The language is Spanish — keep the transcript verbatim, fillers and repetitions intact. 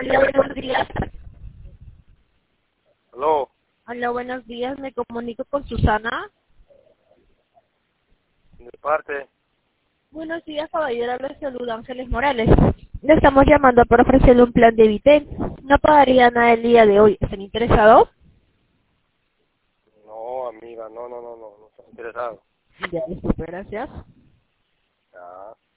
Hola, buenos días. Aló, Hola, buenos días. Me comunico con Susana. de parte, Buenos días, caballero. Les saluda Ángeles Morales. Le estamos llamando para ofrecerle un plan de Vitel. No pagaría nada el día de hoy. ¿Están interesados? no, amiga, no, no, no, no, no estoy interesado. Ya, disculpe, gracias. Ya.